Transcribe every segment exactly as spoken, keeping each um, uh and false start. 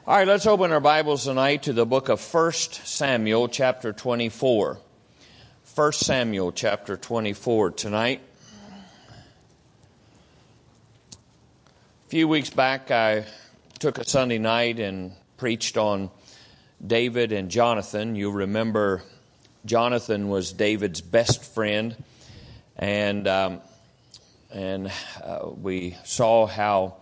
All right, let's open our Bibles tonight to the book of First Samuel, chapter twenty-four. First Samuel, chapter twenty-four tonight. A few weeks back, I took a Sunday night and preached on David and Jonathan. You remember Jonathan was David's best friend, and um, and uh, we saw how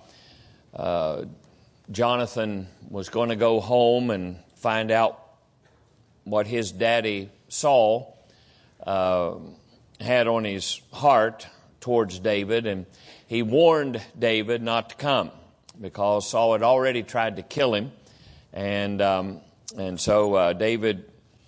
uh, Jonathan was going to go home and find out what his daddy Saul uh, had on his heart towards David, and he warned David not to come because Saul had already tried to kill him, and um, and so uh, David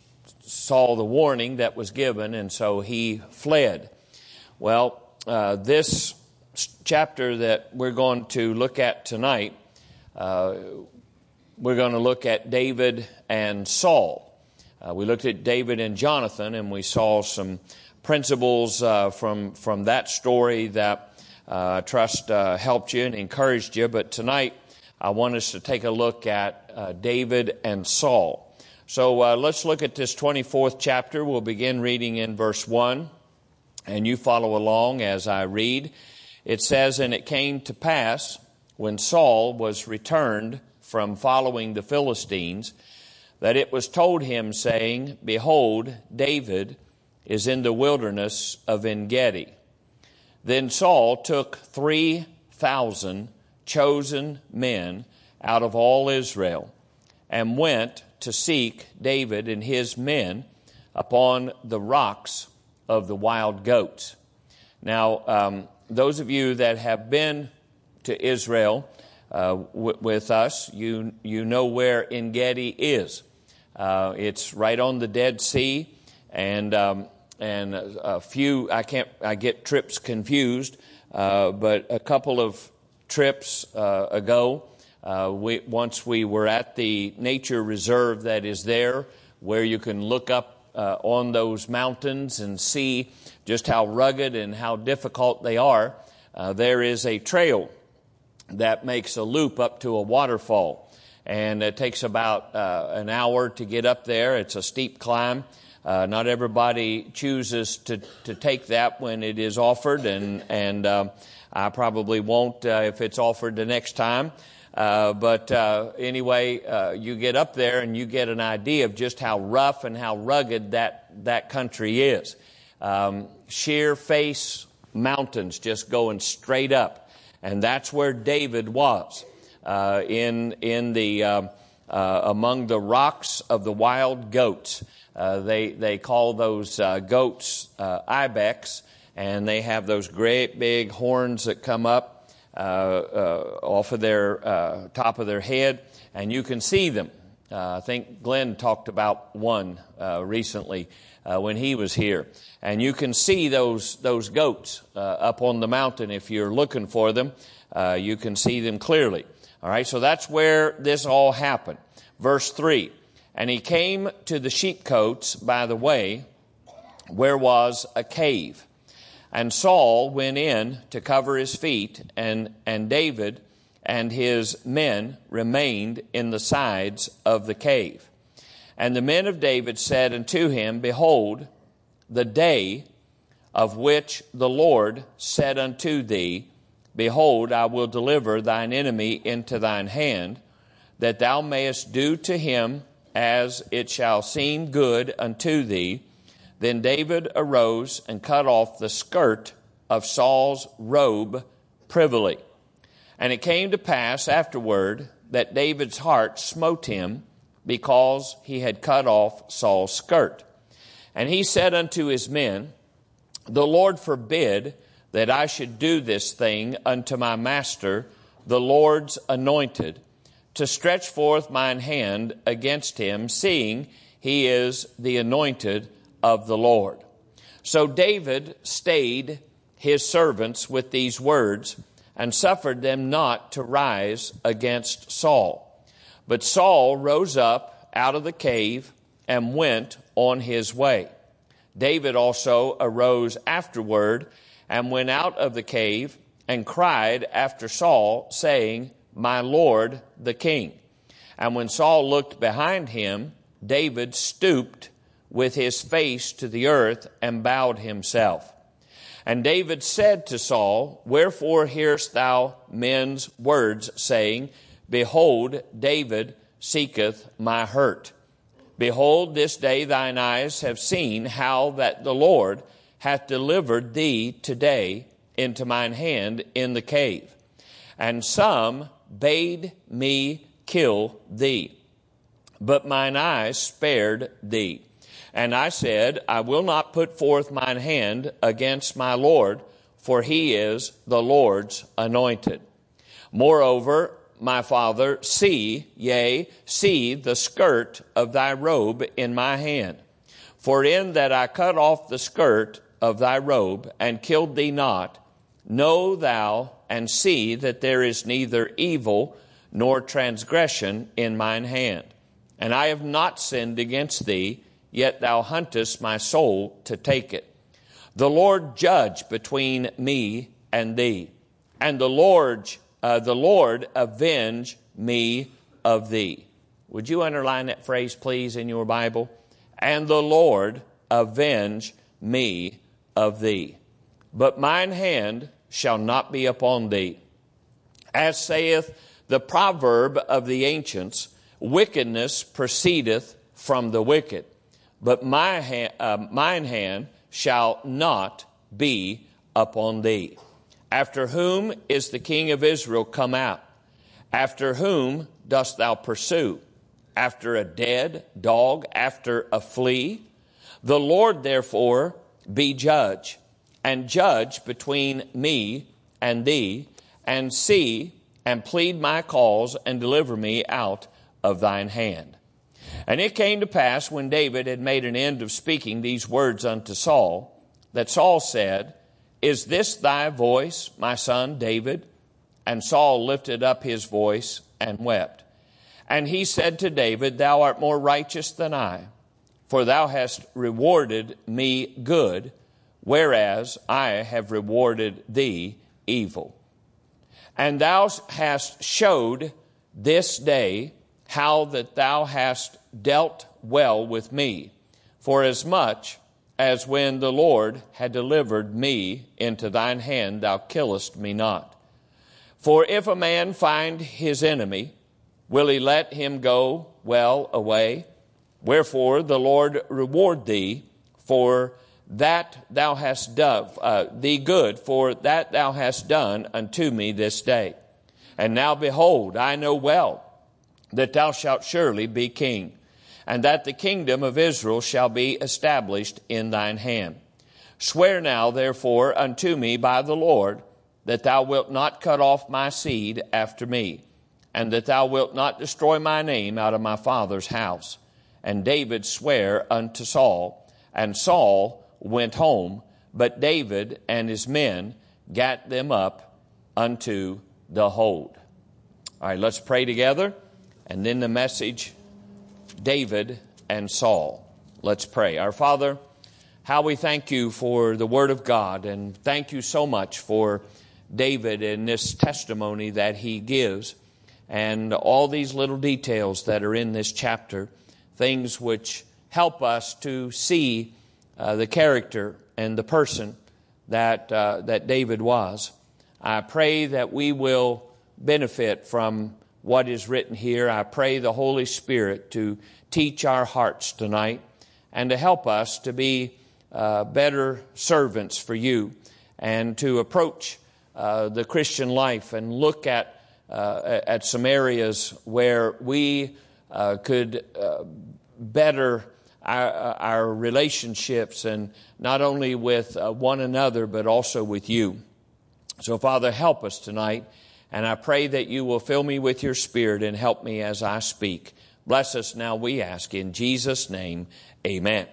saw the warning that was given, and so he fled. Well, uh, this chapter that we're going to look at tonight, Uh, we're going to look at David and Saul. Uh, we looked at David and Jonathan, and we saw some principles uh, from from that story that uh, I trust uh, helped you and encouraged you. But tonight, I want us to take a look at uh, David and Saul. So uh, let's look at this twenty-fourth chapter. We'll begin reading in verse one, and you follow along as I read. It says, "And it came to pass, when Saul was returned from following the Philistines, that it was told him, saying, Behold, David is in the wilderness of En-gedi. Then Saul took three thousand chosen men out of all Israel, and went to seek David and his men upon the rocks of the wild goats." Now, um, those of you that have been to Israel uh, w- with us, you you know where En-gedi is. Uh, it's right on the Dead Sea, and um, and a few I can't I get trips confused, uh, but a couple of trips uh, ago, uh, we once we were at the nature reserve that is there, where you can look up uh, on those mountains and see just how rugged and how difficult they are. Uh, there is a trail that makes a loop up to a waterfall, and it takes about uh, an hour to get up there. It's a steep climb. Uh, not everybody chooses to, to take that when it is offered, and and um, I probably won't uh, if it's offered the next time. Uh, but uh, anyway, uh, you get up there and you get an idea of just how rough and how rugged that that country is. Um, sheer face mountains just going straight up. And that's where David was, uh, in in the uh, uh, among the rocks of the wild goats. Uh, they they call those uh, goats uh, ibex, and they have those great big horns that come up uh, uh, off of their uh, top of their head, and you can see them. Uh, I think Glenn talked about one uh, recently uh, when he was here. And you can see those those goats uh, up on the mountain if you're looking for them. Uh, you can see them clearly. All right, so that's where this all happened. Verse three, "And he came to the sheepcotes by the way, where was a cave. And Saul went in to cover his feet, and, and David and his men remained in the sides of the cave. And the men of David said unto him, Behold, the day of which the Lord said unto thee, Behold, I will deliver thine enemy into thine hand, that thou mayest do to him as it shall seem good unto thee. Then David arose and cut off the skirt of Saul's robe privily. And it came to pass afterward that David's heart smote him, because he had cut off Saul's skirt. And he said unto his men, The Lord forbid that I should do this thing unto my master, the Lord's anointed, to stretch forth mine hand against him, seeing he is the anointed of the Lord. So David stayed his servants with these words, and suffered them not to rise against Saul. But Saul rose up out of the cave and went on his way. David also arose afterward and went out of the cave and cried after Saul, saying, My Lord the king. And when Saul looked behind him, David stooped with his face to the earth and bowed himself. And David said to Saul, Wherefore hearest thou men's words, saying, Behold, David seeketh my hurt. Behold, this day thine eyes have seen how that the Lord hath delivered thee today into mine hand in the cave. And some bade me kill thee, but mine eyes spared thee. And I said, I will not put forth mine hand against my Lord, for he is the Lord's anointed. Moreover, my father, see, yea, see the skirt of thy robe in my hand. For in that I cut off the skirt of thy robe and killed thee not, know thou and see that there is neither evil nor transgression in mine hand. And I have not sinned against thee, yet thou huntest my soul to take it. The Lord judge between me and thee, and the Lord, uh, the Lord avenge me of thee. Would you underline that phrase, please, in your Bible? And the Lord avenge me of thee. But mine hand shall not be upon thee. As saith the proverb of the ancients, wickedness proceedeth from the wicked. But my hand, uh, mine hand shall not be upon thee. After whom is the king of Israel come out? After whom dost thou pursue? After a dead dog, after a flea? The Lord therefore be judge, and judge between me and thee, and see, and plead my cause, and deliver me out of thine hand. And it came to pass, when David had made an end of speaking these words unto Saul, that Saul said, Is this thy voice, my son David? And Saul lifted up his voice and wept. And he said to David, Thou art more righteous than I, for thou hast rewarded me good, whereas I have rewarded thee evil. And thou hast showed this day how that thou hast dealt well with me, forasmuch as when the Lord had delivered me into thine hand, thou killest me not. For if a man find his enemy, will he let him go well away? Wherefore the Lord reward thee for that thou hast done, uh, thee good, for that thou hast done unto me this day. And now behold, I know well that thou shalt surely be king, and that the kingdom of Israel shall be established in thine hand. Swear now, therefore, unto me by the Lord, that thou wilt not cut off my seed after me, and that thou wilt not destroy my name out of my father's house. And David sware unto Saul, and Saul went home, but David and his men gat them up unto the hold. All right, let's pray together. And then the message, David and Saul. Let's pray. Our Father, how we thank you for the Word of God, and thank you so much for David and this testimony that he gives, and all these little details that are in this chapter, things which help us to see uh, the character and the person that uh, that David was. I pray that we will benefit from what is written here. I pray the Holy Spirit to teach our hearts tonight and to help us to be uh, better servants for you, and to approach uh, the Christian life and look at uh, at some areas where we uh, could uh, better our, our relationships, and not only with uh, one another but also with you. So, Father, help us tonight. And I pray that you will fill me with your Spirit and help me as I speak. Bless us now, we ask, in Jesus' name, amen.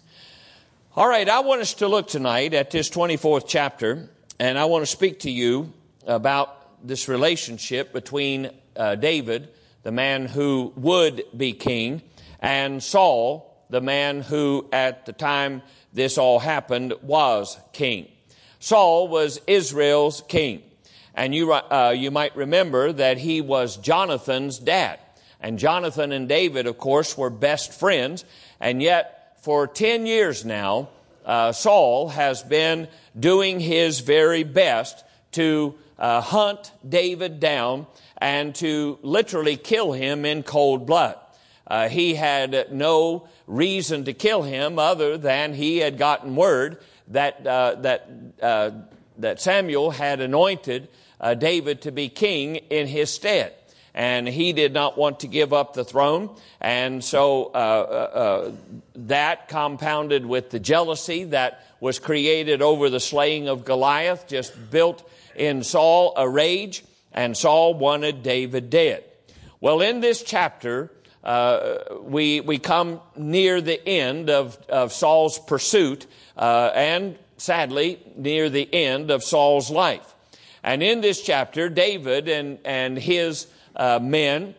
All right, I want us to look tonight at this twenty-fourth chapter, and I want to speak to you about this relationship between uh, David, the man who would be king, and Saul, the man who, at the time this all happened, was king. Saul was Israel's king. And you uh, you might remember that he was Jonathan's dad. And Jonathan and David, of course, were best friends. And yet, for ten years now, uh, Saul has been doing his very best to uh, hunt David down and to literally kill him in cold blood. Uh, he had no reason to kill him other than he had gotten word that uh, that uh, that Samuel had anointed uh, David to be king in his stead. And he did not want to give up the throne. And so uh, uh, that compounded with the jealousy that was created over the slaying of Goliath just built in Saul a rage. And Saul wanted David dead. Well, in this chapter, uh, we we come near the end of, of Saul's pursuit uh, and, sadly, near the end of Saul's life. And in this chapter, David and, and his Uh, men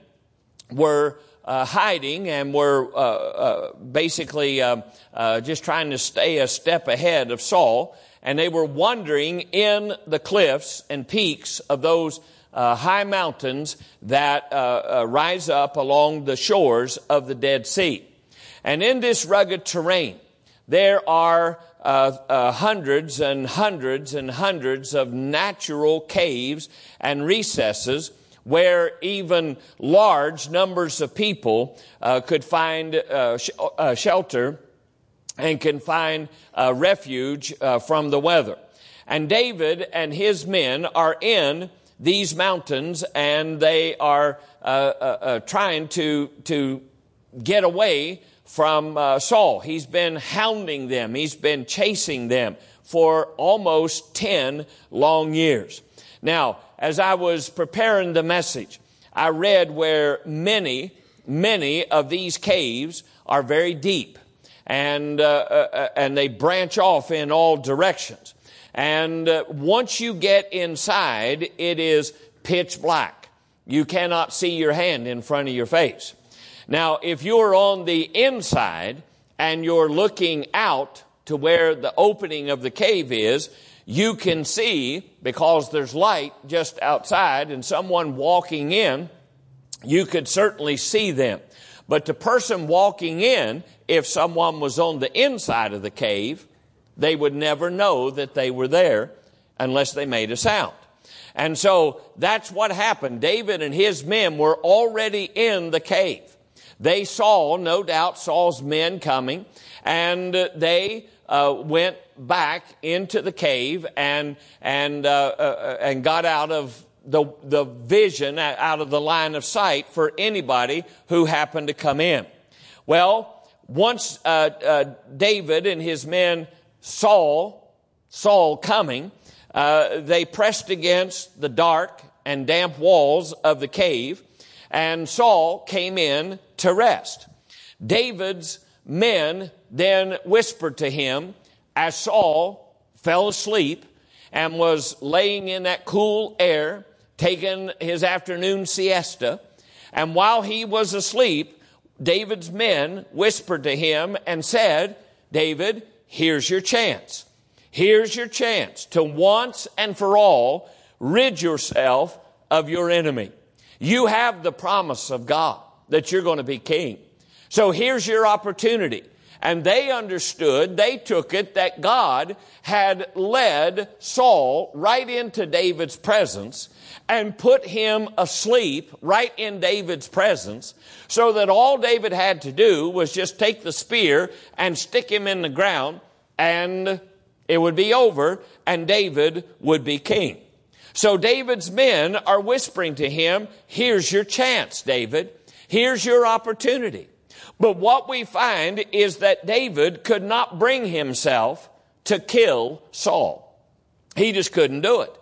were uh, hiding and were uh, uh, basically uh, uh, just trying to stay a step ahead of Saul. And they were wandering in the cliffs and peaks of those uh, high mountains that uh, uh, rise up along the shores of the Dead Sea. And in this rugged terrain, there are uh, uh, hundreds and hundreds and hundreds of natural caves and recesses where even large numbers of people uh, could find uh, sh- uh, shelter and can find uh, refuge uh, from the weather. And David and his men are in these mountains, and they are uh, uh, uh, trying to to get away from uh, Saul. He's been hounding them. He's been chasing them for almost ten long years. Now, as I was preparing the message, I read where many, many of these caves are very deep, and uh, uh, and they branch off in all directions. And uh, once you get inside, it is pitch black. You cannot see your hand in front of your face. Now, if you're on the inside and you're looking out to where the opening of the cave is, you can see, because there's light just outside and someone walking in, you could certainly see them. But the person walking in, if someone was on the inside of the cave, they would never know that they were there unless they made a sound. And so that's what happened. David and his men were already in the cave. They saw, no doubt, Saul's men coming, and they uh, went back into the cave and and uh, uh, and got out of the the vision, out of the line of sight for anybody who happened to come in. Well, once uh, uh, David and his men saw Saul coming, uh, they pressed against the dark and damp walls of the cave, and Saul came in to rest. David's men then whispered to him as Saul fell asleep and was laying in that cool air, taking his afternoon siesta. And while he was asleep, David's men whispered to him and said, David, here's your chance. Here's your chance to once and for all rid yourself of your enemy. You have the promise of God that you're going to be king. So here's your opportunity. And they understood, they took it, that God had led Saul right into David's presence and put him asleep right in David's presence, so that all David had to do was just take the spear and stick him in the ground, and it would be over, and David would be king. So David's men are whispering to him, here's your chance, David. Here's your opportunity. But what we find is that David could not bring himself to kill Saul. He just couldn't do it.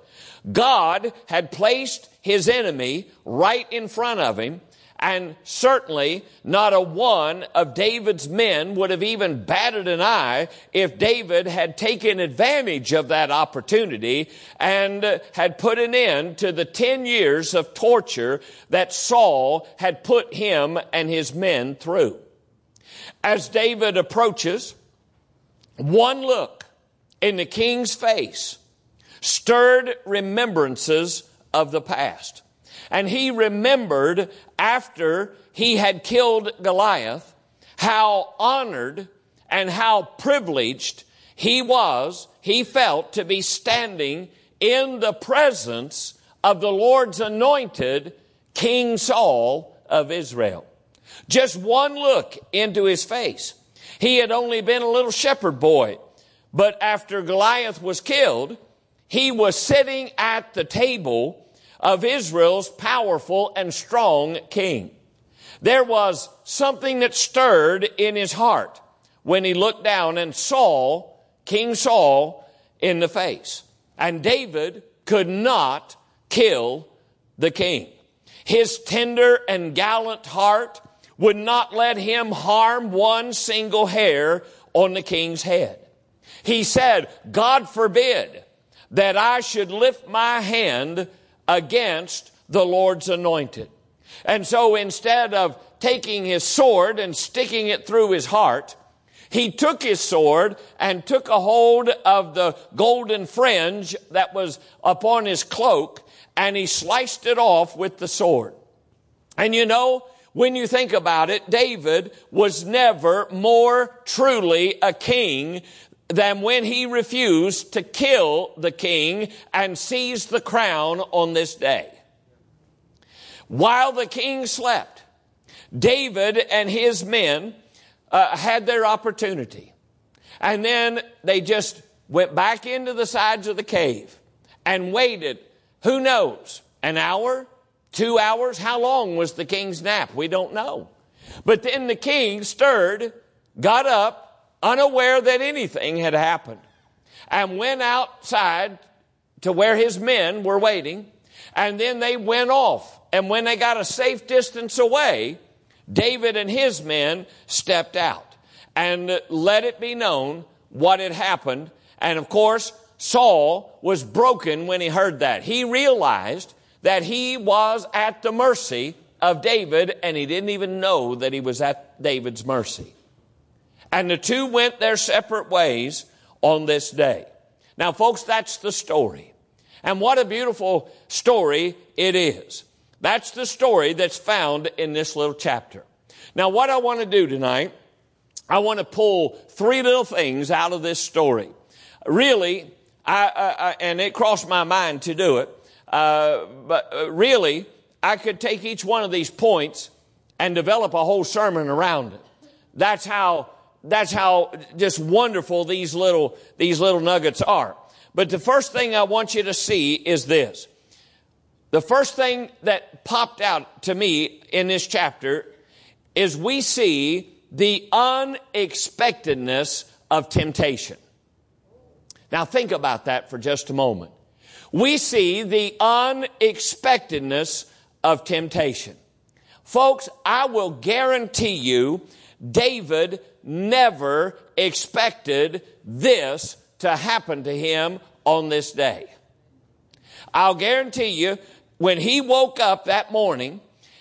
God had placed his enemy right in front of him, and certainly not a one of David's men would have even batted an eye if David had taken advantage of that opportunity and had put an end to the ten years of torture that Saul had put him and his men through. As David approaches, one look in the king's face stirred remembrances of the past. And he remembered after he had killed Goliath how honored and how privileged he was, he felt, to be standing in the presence of the Lord's anointed, King Saul of Israel. Just one look into his face. He had only been a little shepherd boy, but after Goliath was killed, he was sitting at the table of Israel's powerful and strong king. There was something that stirred in his heart when he looked down and saw King Saul in the face. And David could not kill the king. His tender and gallant heart would not let him harm one single hair on the king's head. He said, God forbid that I should lift my hand against the Lord's anointed. And so instead of taking his sword and sticking it through his heart, he took his sword and took a hold of the golden fringe that was upon his cloak, and he sliced it off with the sword. And you know, when you think about it, David was never more truly a king than when he refused to kill the king and seize the crown on this day. While the king slept, David and his men uh, had their opportunity. And then they just went back into the sides of the cave and waited, who knows, an hour, two hours? How long was the king's nap? We don't know. But then the king stirred, got up, unaware that anything had happened, and went outside to where his men were waiting, and then they went off. And when they got a safe distance away, David and his men stepped out and let it be known what had happened. And of course, Saul was broken when he heard that. He realized that he was at the mercy of David, and he didn't even know that he was at David's mercy. And the two went their separate ways on this day. Now, folks, that's the story. And what a beautiful story it is. That's the story that's found in this little chapter. Now, what I want to do tonight, I want to pull three little things out of this story. Really, I, I, I and it crossed my mind to do it, uh, but uh, really, I could take each one of these points and develop a whole sermon around it. That's how, that's how just wonderful these little, these little nuggets are. But the first thing I want you to see is this. The first thing that popped out to me in this chapter is we see the unexpectedness of temptation. Now think about that for just a moment. We see the unexpectedness of temptation. Folks, I will guarantee you, David never expected this to happen to him on this day. I'll guarantee you, when he woke up that morning,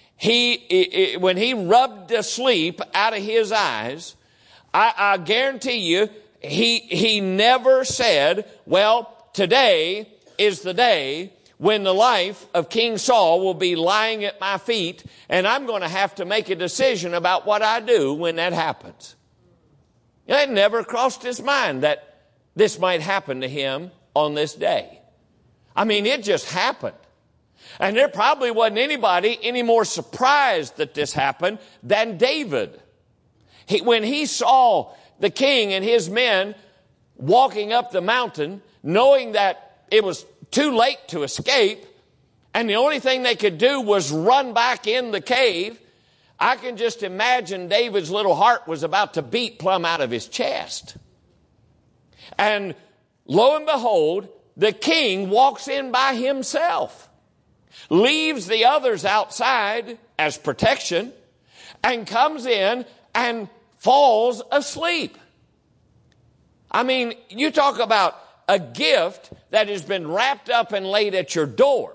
he when he rubbed the sleep out of his eyes, I, I guarantee you, he he never said, well, today is the day when the life of King Saul will be lying at my feet, and I'm going to have to make a decision about what I do when that happens. It never crossed his mind that this might happen to him on this day. I mean, it just happened. And there probably wasn't anybody any more surprised that this happened than David. He, when he saw the king and his men walking up the mountain, knowing that it was too late to escape, and the only thing they could do was run back in the cave, I can just imagine David's little heart was about to beat plumb out of his chest. And lo and behold, the king walks in by himself, leaves the others outside as protection, and comes in and falls asleep. I mean, you talk about a gift that has been wrapped up and laid at your door.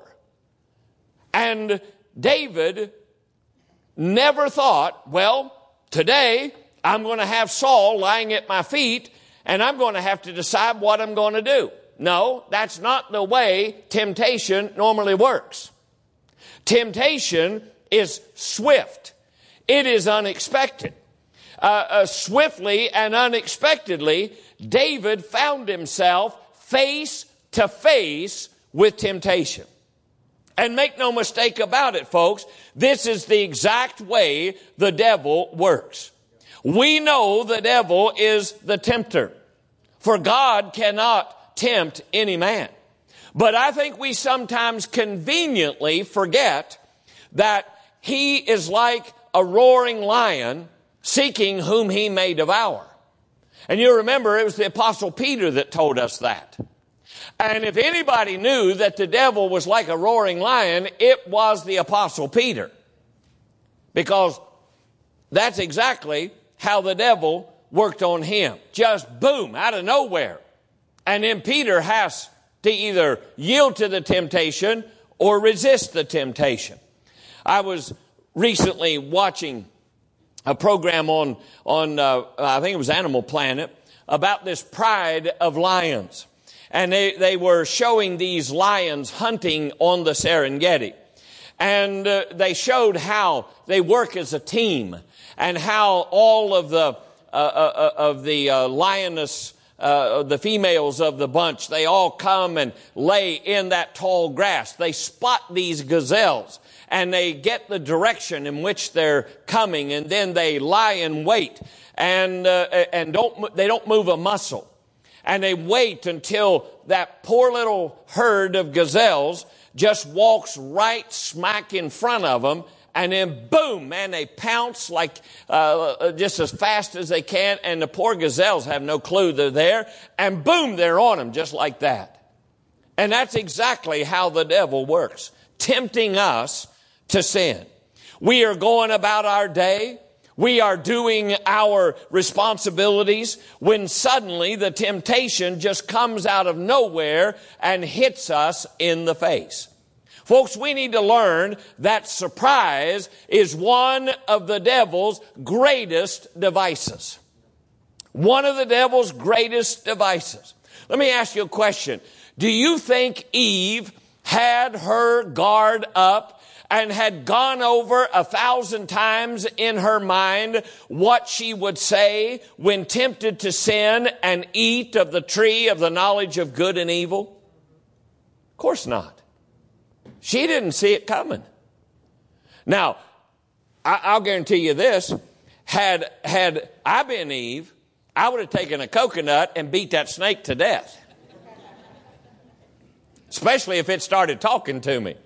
And David never thought, well, today I'm going to have Saul lying at my feet, and I'm going to have to decide what I'm going to do. No, that's not the way temptation normally works. Temptation is swift. It is unexpected. Uh, uh, swiftly and unexpectedly, David found himself face to face with temptation. And make no mistake about it, folks, this is the exact way the devil works. We know the devil is the tempter, for God cannot tempt any man. But I think we sometimes conveniently forget that he is like a roaring lion seeking whom he may devour. And you remember it was the Apostle Peter that told us that. And if anybody knew that the devil was like a roaring lion, it was the Apostle Peter. Because that's exactly how the devil worked on him. Just boom, out of nowhere. And then Peter has to either yield to the temptation or resist the temptation. I was recently watching a program on, on uh, I think it was Animal Planet, about this pride of lions. And they, they were showing these lions hunting on the Serengeti. And uh, they showed how they work as a team and how all of the, uh, uh, of the uh, lioness, uh, the females of the bunch, they all come and lay in that tall grass. They spot these gazelles and they get the direction in which they're coming, and then they lie in wait and, uh, and don't, they don't move a muscle. And they wait until that poor little herd of gazelles just walks right smack in front of them. And then boom, man, they pounce like uh, just as fast as they can. And the poor gazelles have no clue they're there. And boom, they're on them just like that. And that's exactly how the devil works, tempting us to sin. We are going about our day. We are doing our responsibilities when suddenly the temptation just comes out of nowhere and hits us in the face. Folks, we need to learn that surprise is one of the devil's greatest devices. One of the devil's greatest devices. Let me ask you a question. Do you think Eve had her guard up and had gone over a thousand times in her mind what she would say when tempted to sin and eat of the tree of the knowledge of good and evil? Of course not. She didn't see it coming. Now, I'll guarantee you this. Had, had I been Eve, I would have taken a coconut and beat that snake to death. Especially if it started talking to me.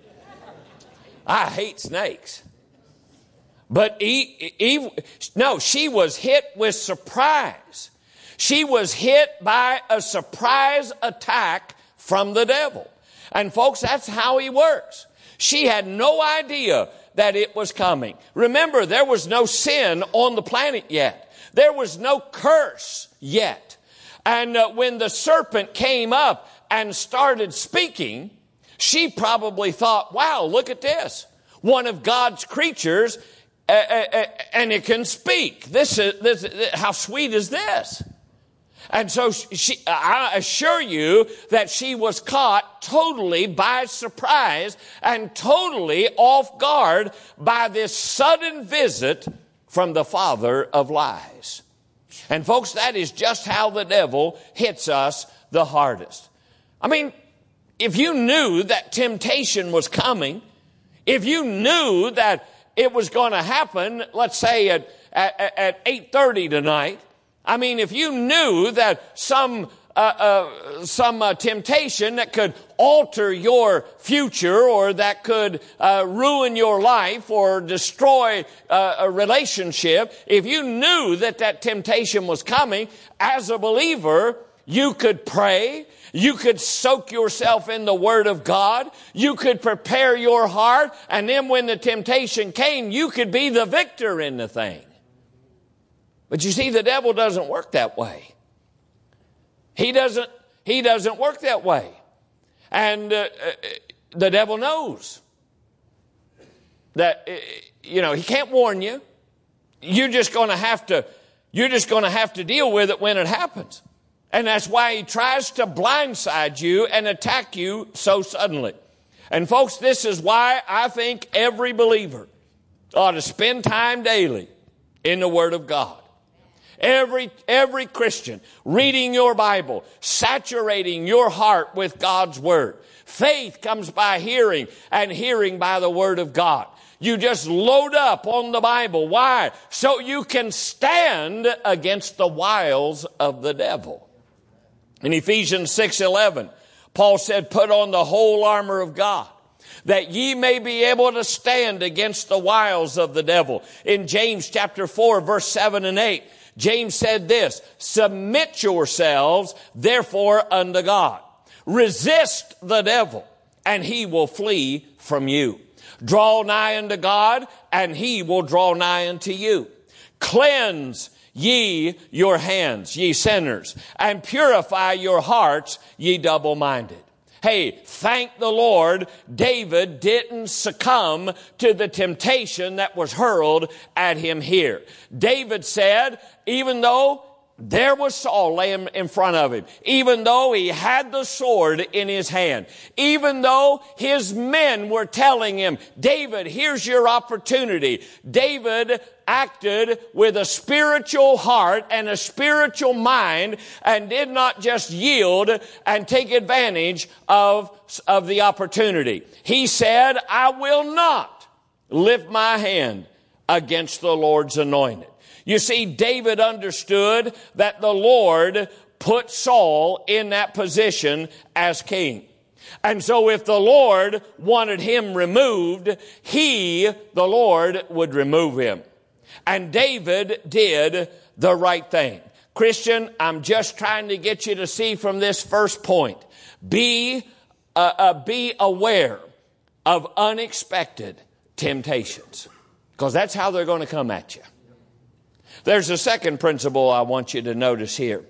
I hate snakes. But Eve, Eve, no, she was hit with surprise. She was hit by a surprise attack from the devil. And folks, that's how he works. She had no idea that it was coming. Remember, there was no sin on the planet yet. There was no curse yet. And uh, when the serpent came up and started speaking, she probably thought, wow, look at this. One of God's creatures, uh, uh, and it can speak. This is, this, how sweet is this? And so she, I assure you that she was caught totally by surprise and totally off guard by this sudden visit from the father of lies. And folks, that is just how the devil hits us the hardest. I mean, if you knew that temptation was coming, if you knew that it was going to happen, let's say at, at, at eight thirty tonight, I mean, if you knew that some uh, uh, some uh, temptation that could alter your future or that could uh, ruin your life or destroy uh, a relationship, if you knew that that temptation was coming, as a believer, you could pray. You could soak yourself in the Word of God. You could prepare your heart. And then when the temptation came, you could be the victor in the thing. But you see, the devil doesn't work that way. He doesn't, he doesn't work that way. And uh, the devil knows that, uh, you know, he can't warn you. You're just going to have to, you're just going to have to deal with it when it happens. And that's why he tries to blindside you and attack you so suddenly. And folks, this is why I think every believer ought to spend time daily in the Word of God. Every, every Christian reading your Bible, saturating your heart with God's Word. Faith comes by hearing, and hearing by the Word of God. You just load up on the Bible. Why? So you can stand against the wiles of the devil. In Ephesians six eleven, Paul said, put on the whole armor of God, that ye may be able to stand against the wiles of the devil. In James chapter four, verse seven and eight, James said this, submit yourselves, therefore, unto God. Resist the devil, and he will flee from you. Draw nigh unto God, and he will draw nigh unto you. Cleanse ye your hands, ye sinners, and purify your hearts, ye double-minded. Hey, thank the Lord, David didn't succumb to the temptation that was hurled at him here. David said, even though there was Saul laying in front of him, even though he had the sword in his hand, even though his men were telling him, David, here's your opportunity. David acted with a spiritual heart and a spiritual mind and did not just yield and take advantage of, of the opportunity. He said, I will not lift my hand against the Lord's anointed. You see, David understood that the Lord put Saul in that position as king. And so if the Lord wanted him removed, he, the Lord, would remove him. And David did the right thing. Christian, I'm just trying to get you to see from this first point. Be, uh, uh, be aware of unexpected temptations, because that's how they're going to come at you. There's a second principle I want you to notice here.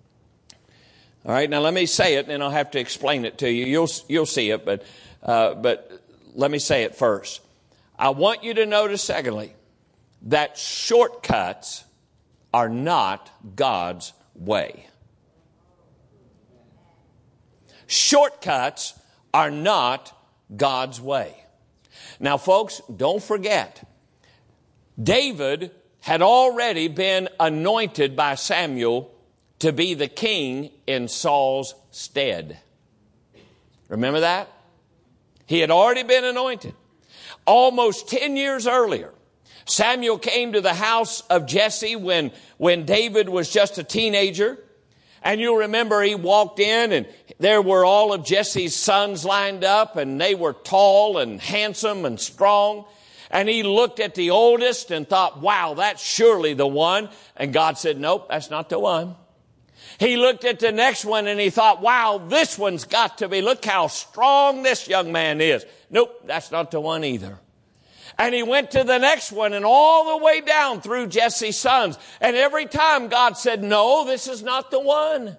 All right, now let me say it, and then I'll have to explain it to you. You'll you'll see it, but uh, but let me say it first. I want you to notice, secondly, that shortcuts are not God's way. Shortcuts are not God's way. Now, folks, don't forget, David had already been anointed by Samuel to be the king in Saul's stead. Remember that? He had already been anointed. Almost ten years earlier, Samuel came to the house of Jesse when, when David was just a teenager. And you'll remember he walked in and there were all of Jesse's sons lined up, and they were tall and handsome and strong. And he looked at the oldest and thought, wow, that's surely the one. And God said, nope, that's not the one. He looked at the next one and he thought, wow, this one's got to be. Look how strong this young man is. Nope, that's not the one either. And he went to the next one and all the way down through Jesse's sons. And every time God said, no, this is not the one.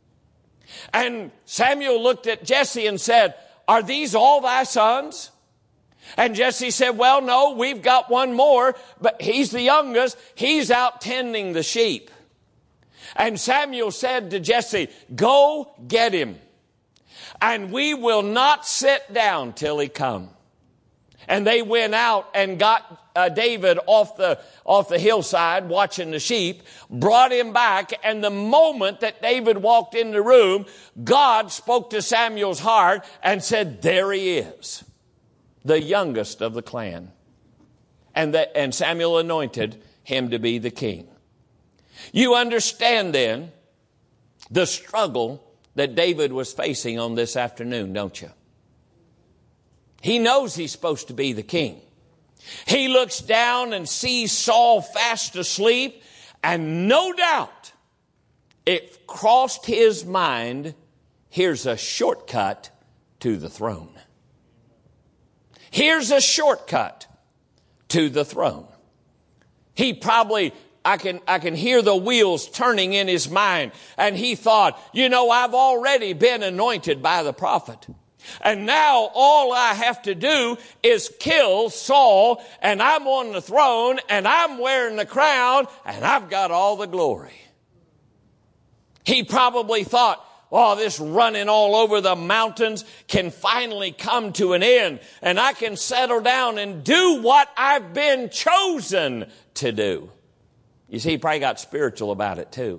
And Samuel looked at Jesse and said, are these all thy sons? And Jesse said, well, no, we've got one more, but he's the youngest. He's out tending the sheep. And Samuel said to Jesse, go get him, and we will not sit down till he come. And they went out and got uh, David off the, off the hillside watching the sheep, brought him back, and the moment that David walked in the room, God spoke to Samuel's heart and said, there he is, the youngest of the clan. And, that, and Samuel anointed him to be the king. You understand then the struggle that David was facing on this afternoon, don't you? He knows he's supposed to be the king. He looks down and sees Saul fast asleep, and no doubt it crossed his mind, here's a shortcut to the throne. Here's a shortcut to the throne. He probably, I can, I can hear the wheels turning in his mind. And he thought, you know, I've already been anointed by the prophet. And now all I have to do is kill Saul, and I'm on the throne, and I'm wearing the crown, and I've got all the glory. He probably thought, oh, this running all over the mountains can finally come to an end, and I can settle down and do what I've been chosen to do. You see, he probably got spiritual about it too.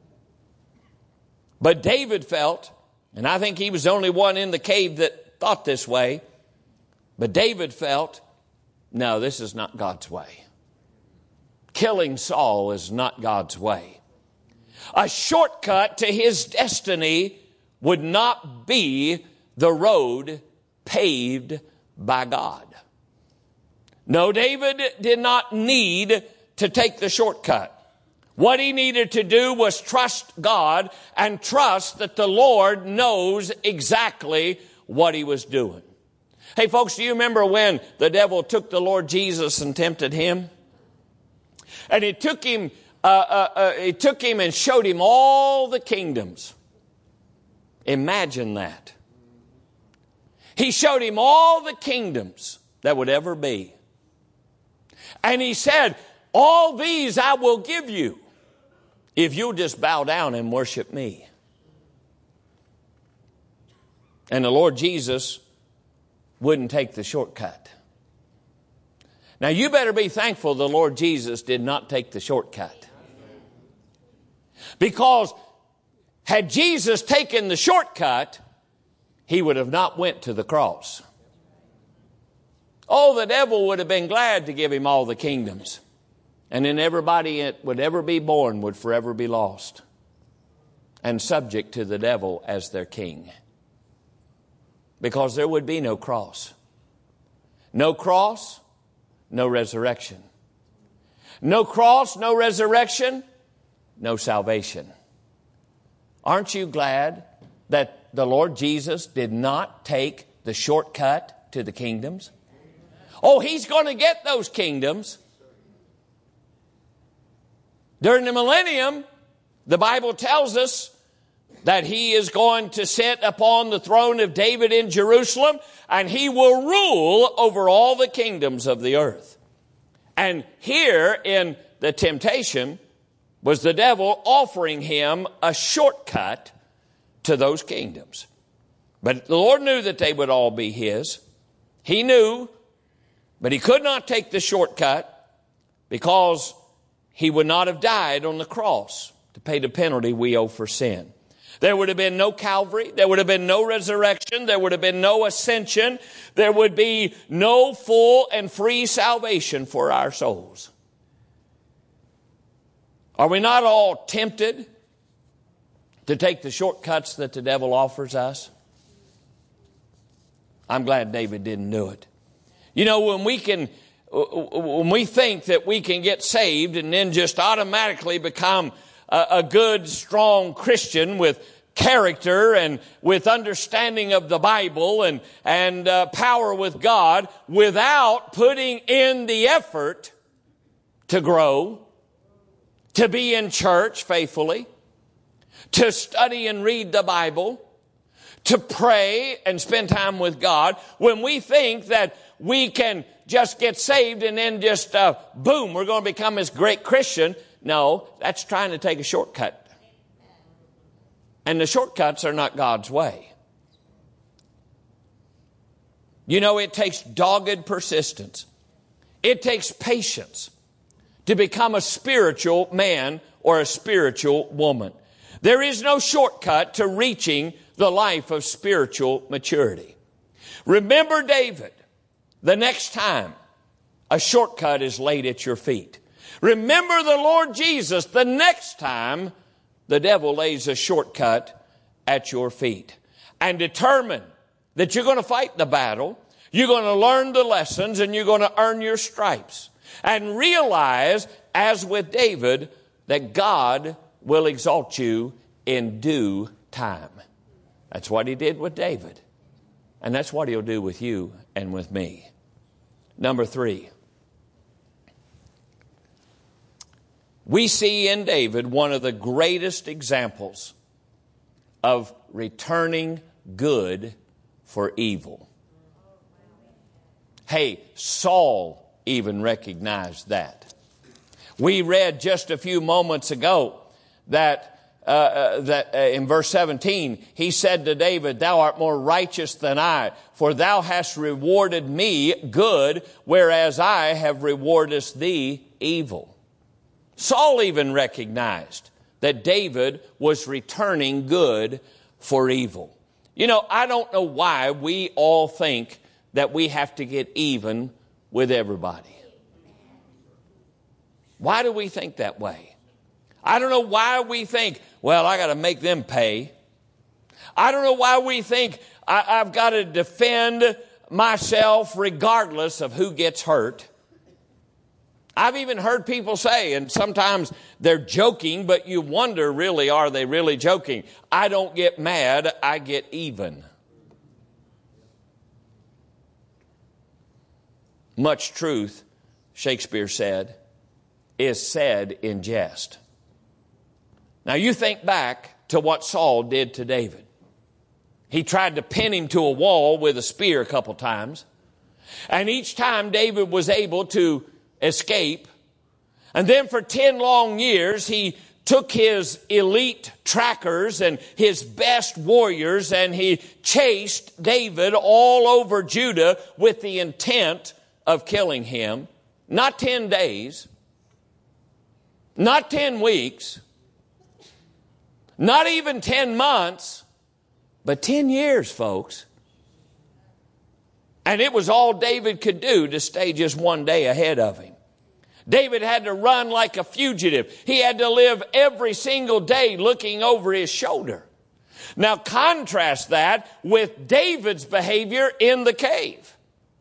But David felt, and I think he was the only one in the cave that thought this way, but David felt, no, this is not God's way. Killing Saul is not God's way. A shortcut to his destiny would not be the road paved by God. No, David did not need to take the shortcut. What he needed to do was trust God and trust that the Lord knows exactly what he was doing. Hey folks, do you remember when the devil took the Lord Jesus and tempted him? And he took him, uh, uh, uh, he took him and showed him all the kingdoms. Imagine that. He showed him all the kingdoms that would ever be. And he said, all these I will give you if you'll just bow down and worship me. And the Lord Jesus wouldn't take the shortcut. Now you better be thankful the Lord Jesus did not take the shortcut. Because had Jesus taken the shortcut, he would have not went to the cross. Oh, the devil would have been glad to give him all the kingdoms. And then everybody that would ever be born would forever be lost and subject to the devil as their king. Because there would be no cross. No cross, no resurrection. No cross, no resurrection, no salvation. Aren't you glad that the Lord Jesus did not take the shortcut to the kingdoms? Oh, he's going to get those kingdoms. During the millennium, the Bible tells us that he is going to sit upon the throne of David in Jerusalem, and he will rule over all the kingdoms of the earth. And here in the temptation was the devil offering him a shortcut to those kingdoms. But the Lord knew that they would all be his. He knew, but he could not take the shortcut because he would not have died on the cross to pay the penalty we owe for sin. There would have been no Calvary. There would have been no resurrection. There would have been no ascension. There would be no full and free salvation for our souls. Are we not all tempted to take the shortcuts that the devil offers us? I'm glad David didn't do it. You know, when we can, when we think that we can get saved and then just automatically become a, a good, strong Christian with character and with understanding of the Bible and, and uh, power with God without putting in the effort to grow, to be in church faithfully, to study and read the Bible, to pray and spend time with God, when we think that we can just get saved and then just, uh, boom, we're going to become this great Christian. No, that's trying to take a shortcut. And the shortcuts are not God's way. You know, it takes dogged persistence. It takes patience to become a spiritual man or a spiritual woman. There is no shortcut to reaching the life of spiritual maturity. Remember David, the next time a shortcut is laid at your feet. Remember the Lord Jesus the next time the devil lays a shortcut at your feet. And determine that you're going to fight the battle, you're going to learn the lessons, and you're going to earn your stripes. And realize, as with David, that God will exalt you in due time. That's what he did with David. And that's what he'll do with you and with me. Number three. We see in David one of the greatest examples of returning good for evil. Hey, Saul even recognized that. We read just a few moments ago that uh, uh, that uh, in verse seventeen, he said to David, "Thou art more righteous than I, for thou hast rewarded me good, whereas I have rewarded thee evil." Saul even recognized that David was returning good for evil. You know, I don't know why we all think that we have to get even with everybody. Why do we think that way? I don't know why we think, well, I got to make them pay. I don't know why we think I, I've got to defend myself regardless of who gets hurt. I've even heard people say, and sometimes they're joking, but you wonder, really, are they really joking? I don't get mad, I get even. Much truth, Shakespeare said, is said in jest. Now you think back to what Saul did to David. He tried to pin him to a wall with a spear a couple times. And each time David was able to escape. And then for ten long years, he took his elite trackers and his best warriors and he chased David all over Judah with the intent of killing him. Not ten days, not ten weeks, not even ten months, but ten years, folks. And it was all David could do to stay just one day ahead of him. David had to run like a fugitive. He had to live every single day looking over his shoulder. Now contrast that with David's behavior in the cave.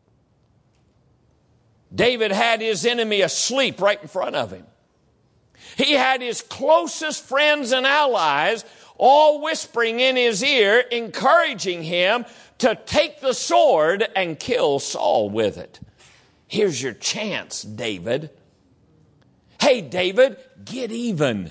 David had his enemy asleep right in front of him. He had his closest friends and allies all whispering in his ear, encouraging him to take the sword and kill Saul with it. Here's your chance, David. Hey, David, get even.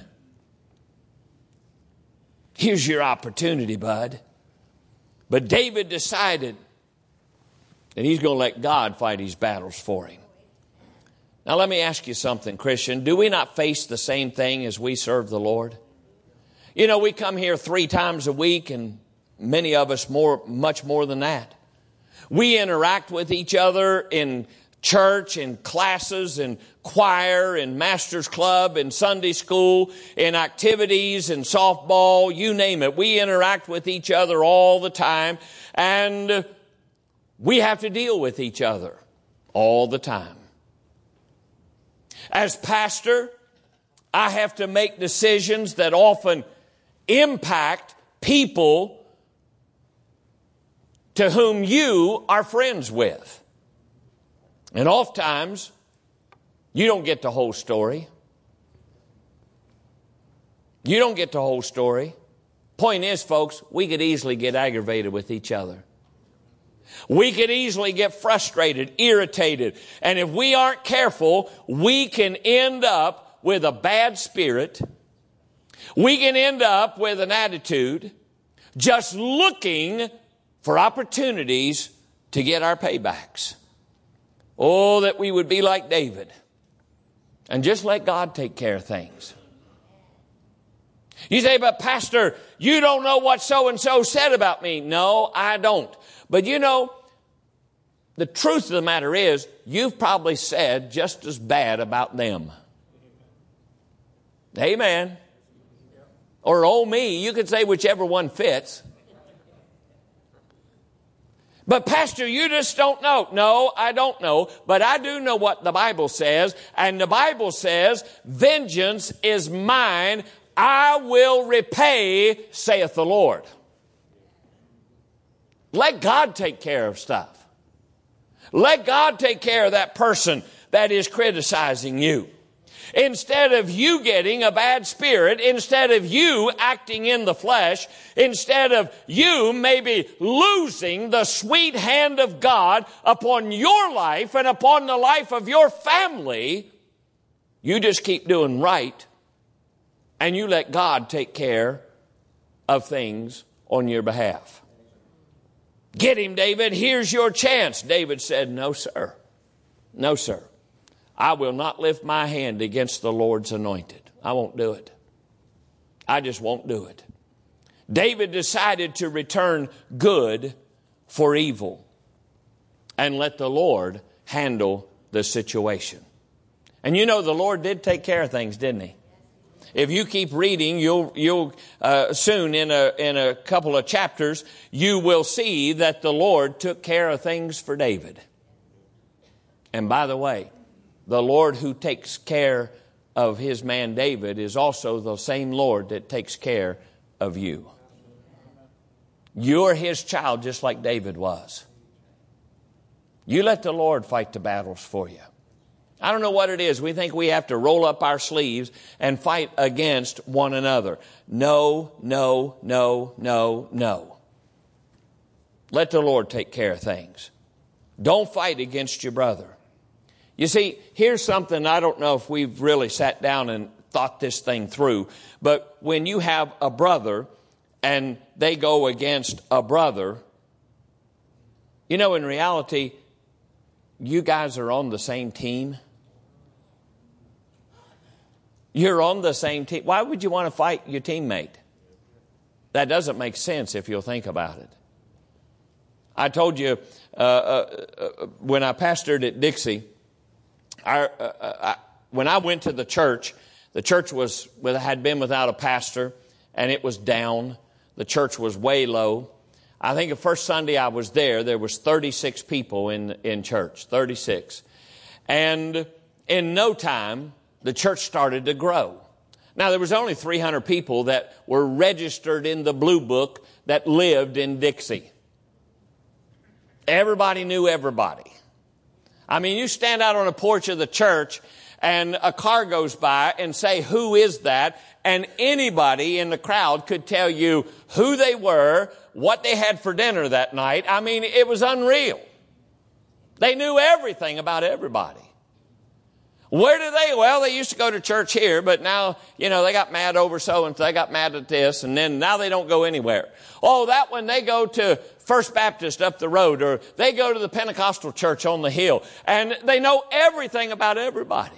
Here's your opportunity, bud. But David decided that he's going to let God fight his battles for him. Now, let me ask you something, Christian. Do we not face the same thing as we serve the Lord? You know, we come here three times a week, and many of us more, much more than that. We interact with each other in church, in classes, in choir, in master's club, in Sunday school, in activities, in softball, you name it. We interact with each other all the time, and we have to deal with each other all the time. As pastor, I have to make decisions that often impact people to whom you are friends with. And oftentimes, you don't get the whole story. You don't get the whole story. Point is, folks, we could easily get aggravated with each other. We could easily get frustrated, irritated. And if we aren't careful, we can end up with a bad spirit. We can end up with an attitude just looking for opportunities to get our paybacks. Oh, that we would be like David and just let God take care of things. You say, but Pastor, you don't know what so-and-so said about me. No, I don't. But you know, the truth of the matter is, you've probably said just as bad about them. Amen. Or, oh me, you could say whichever one fits. But Pastor, you just don't know. No, I don't know. But I do know what the Bible says. And the Bible says, vengeance is mine. I will repay, saith the Lord. Let God take care of stuff. Let God take care of that person that is criticizing you. Instead of you getting a bad spirit, instead of you acting in the flesh, instead of you maybe losing the sweet hand of God upon your life and upon the life of your family, you just keep doing right and you let God take care of things on your behalf. Get him, David. Here's your chance. David said, no, sir. No, sir. I will not lift my hand against the Lord's anointed. I won't do it. I just won't do it. David decided to return good for evil and let the Lord handle the situation. And you know, the Lord did take care of things, didn't He? If you keep reading, you'll you'll uh, soon in a in a couple of chapters, you will see that the Lord took care of things for David. And by the way, the Lord who takes care of His man David is also the same Lord that takes care of you. You're His child just like David was. You let the Lord fight the battles for you. I don't know what it is. We think we have to roll up our sleeves and fight against one another. No, no, no, no, no. Let the Lord take care of things. Don't fight against your brother. You see, here's something I don't know if we've really sat down and thought this thing through. But when you have a brother and they go against a brother, you know, in reality, you guys are on the same team. You're on the same team. Why would you want to fight your teammate? That doesn't make sense if you'll think about it. I told you uh, uh, uh, when I pastored at Dixie, I, uh, I, when I went to the church, the church was had been without a pastor, and it was down. The church was way low. I think the first Sunday I was there, there was thirty-six people in in church, thirty-six. And in no time, the church started to grow. Now, there was only three hundred people that were registered in the Blue Book that lived in Dixie. Everybody knew everybody. I mean, you stand out on a porch of the church and a car goes by and say, "Who is that?" And anybody in the crowd could tell you who they were, what they had for dinner that night. I mean, it was unreal. They knew everything about everybody. Where do they? Well, they used to go to church here, but now, you know, they got mad over so and so. They got mad at this, and then now they don't go anywhere. Oh, that one, they go to First Baptist up the road, or they go to the Pentecostal church on the hill, and they know everything about everybody.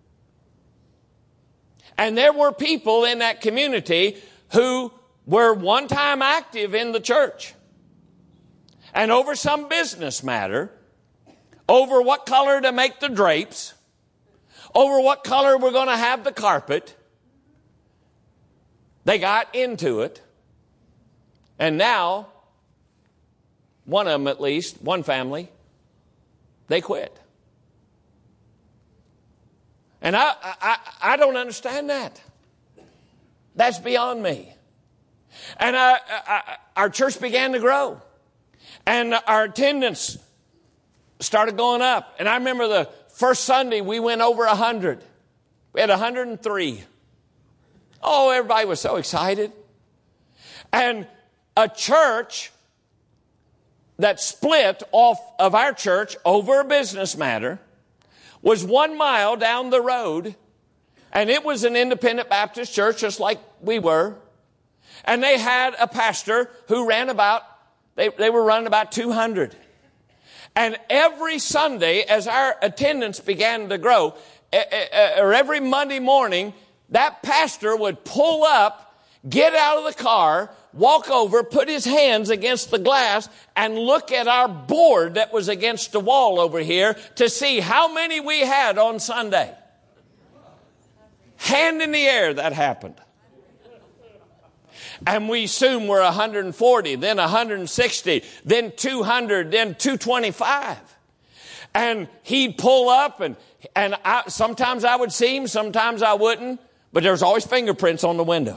And there were people in that community who were one time active in the church. And over some business matter, over what color to make the drapes, over what color we're going to have the carpet, they got into it. And now, one of them at least, one family, they quit. And I, I, I don't understand that. That's beyond me. And I, I, our church began to grow. And our attendance started going up. And I remember the first Sunday we went over one hundred. We had one hundred three. Oh, everybody was so excited. And a church that split off of our church over a business matter was one mile down the road, and it was an independent Baptist church just like we were. And they had a pastor who ran about, they, they were running about two hundred. And every Sunday, as our attendance began to grow, or every Monday morning, that pastor would pull up, get out of the car, walk over, put his hands against the glass, and look at our board that was against the wall over here to see how many we had on Sunday. Hand in the air, that happened. And we soon were one hundred forty, then one hundred sixty, then two hundred, then two twenty-five. And he'd pull up, and, and I, sometimes I would see him, sometimes I wouldn't, but there was always fingerprints on the window.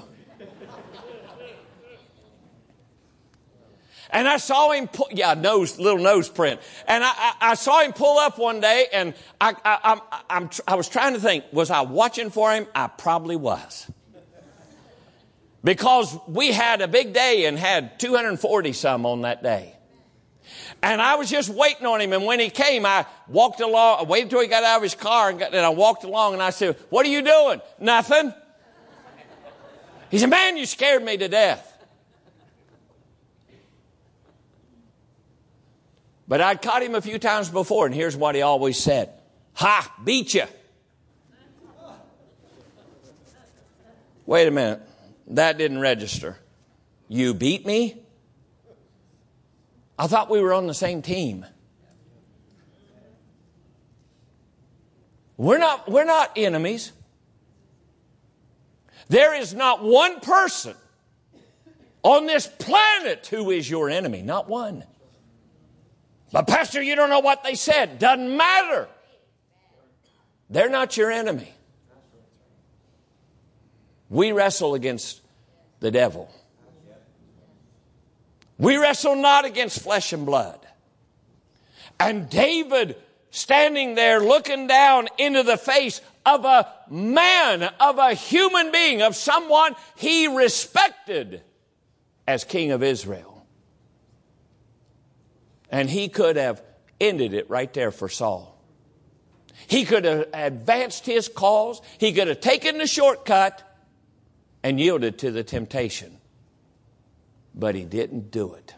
And I saw him, pull, yeah, nose, little nose print. And I, I, I saw him pull up one day, and I, I, I'm, I'm, I was trying to think, was I watching for him? I probably was. Because we had a big day and had two hundred forty some on that day. And I was just waiting on him. And when he came, I walked along, I waited until he got out of his car, and, got, and I walked along, and I said, "What are you doing?" "Nothing." He said, "Man, you scared me to death." But I'd caught him a few times before, and here's what he always said. "Ha, beat you." Wait a minute. That didn't register. You beat me? I thought we were on the same team. We're not, we're not enemies. There is not one person on this planet who is your enemy. Not one. But Pastor, you don't know what they said. Doesn't matter. They're not your enemy. We wrestle against the devil. We wrestle not against flesh and blood. And David, standing there looking down into the face of a man, of a human being, of someone he respected as king of Israel. And he could have ended it right there for Saul. He could have advanced his cause. He could have taken the shortcut and yielded to the temptation. But he didn't do it.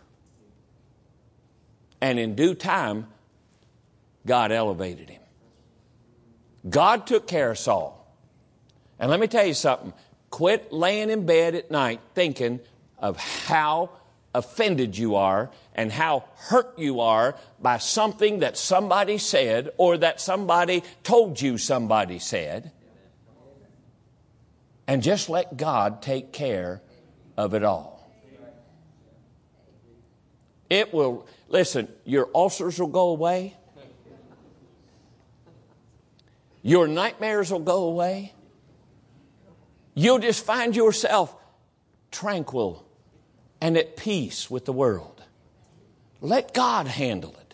And in due time, God elevated him. God took care of Saul. And let me tell you something. Quit laying in bed at night thinking of how offended you are and how hurt you are by something that somebody said or that somebody told you somebody said. And just let God take care of it all. It will, listen, your ulcers will go away. Your nightmares will go away. You'll just find yourself tranquil and at peace with the world. Let God handle it.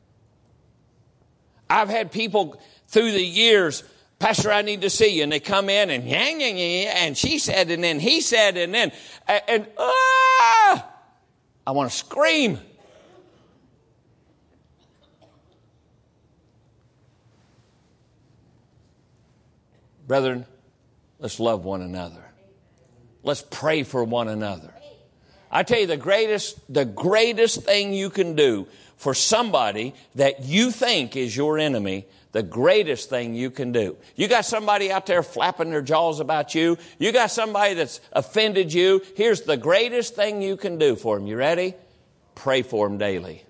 I've had people through the years, Pastor, I need to see you. And they come in and yang, yang, yang, and she said, and then he said, and then, and, and ah! I want to scream. Brethren, let's love one another. Let's pray for one another. I tell you, the greatest, the greatest thing you can do for somebody that you think is your enemy, the greatest thing you can do. You got somebody out there flapping their jaws about you. You got somebody that's offended you. Here's the greatest thing you can do for them. You ready? Pray for them daily.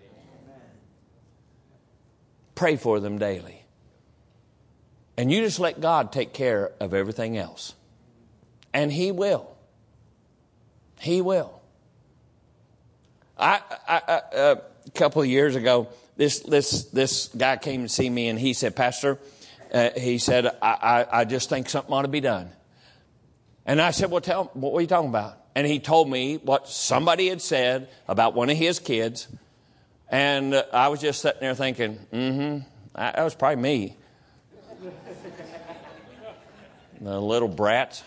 Pray for them daily. And you just let God take care of everything else. And He will. He will. I, I, I, uh, a couple of years ago, this this this guy came to see me and he said, Pastor, uh, he said, I, I, I just think something ought to be done. And I said, well, tell what were you talking about? And he told me what somebody had said about one of his kids. And uh, I was just sitting there thinking, mm-hmm, that was probably me. The little brats.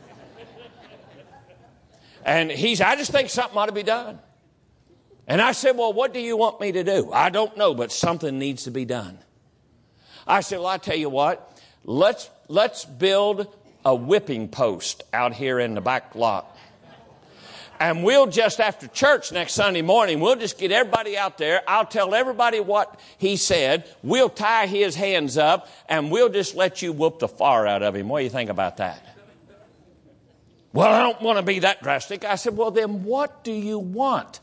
And he said, I just think something ought to be done. And I said, well, what do you want me to do? I don't know, but something needs to be done. I said, well, I tell you what, let's, let's build a whipping post out here in the back lot. And we'll just, after church next Sunday morning, we'll just get everybody out there. I'll tell everybody what he said. We'll tie his hands up, and we'll just let you whoop the fire out of him. What do you think about that? Well, I don't want to be that drastic. I said, well, then what do you want?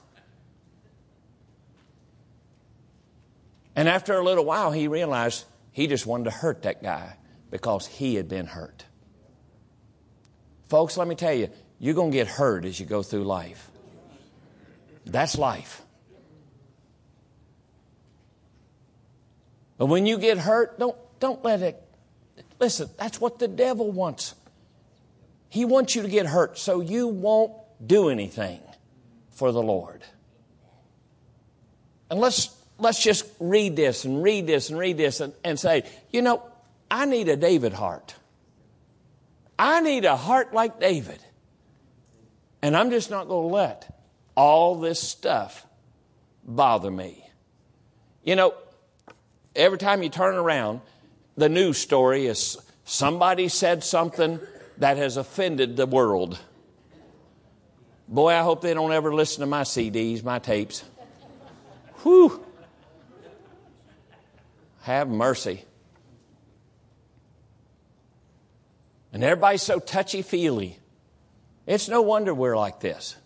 And after a little while, he realized he just wanted to hurt that guy because he had been hurt. Folks, let me tell you, you're going to get hurt as you go through life. That's life. But when you get hurt, don't, don't let it... Listen, that's what the devil wants. He wants you to get hurt so you won't do anything for the Lord. And let's... Let's just read this and read this and read this and, and say, you know, I need a David heart. I need a heart like David. And I'm just not going to let all this stuff bother me. You know, every time you turn around, the news story is somebody said something that has offended the world. Boy, I hope they don't ever listen to my C Ds, my tapes. Whew. Have mercy. And everybody's so touchy-feely. It's no wonder we're like this.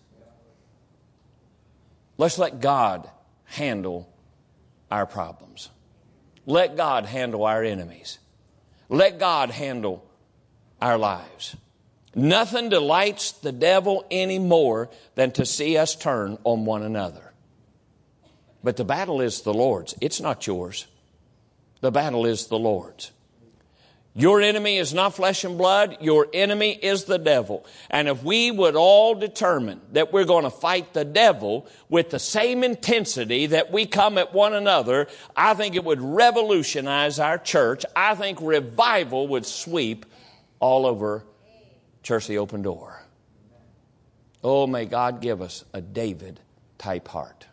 Let's let God handle our problems. Let God handle our enemies. Let God handle our lives. Nothing delights the devil any more than to see us turn on one another. But the battle is the Lord's. It's not yours. The battle is the Lord's. Your enemy is not flesh and blood. Your enemy is the devil. And if we would all determine that we're going to fight the devil with the same intensity that we come at one another, I think it would revolutionize our church. I think revival would sweep all over Church of the Open Door. Oh, may God give us a David-type heart.